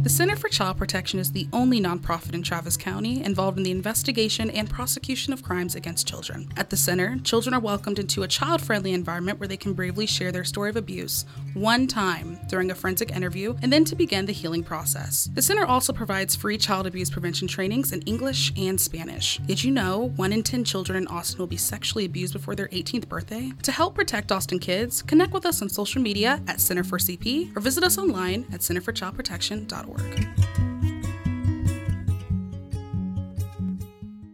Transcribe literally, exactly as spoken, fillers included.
The Center for Child Protection is the only nonprofit in Travis County involved in the investigation and prosecution of crimes against children. At the center, children are welcomed into a child-friendly environment where they can bravely share their story of abuse one time during a forensic interview and then to begin the healing process. The center also provides free child abuse prevention trainings in English and Spanish. Did you know one in ten children in Austin will be sexually abused before their eighteenth birthday? To help protect Austin kids, connect with us on social media at Center for C P or visit us online at center for child protection dot org.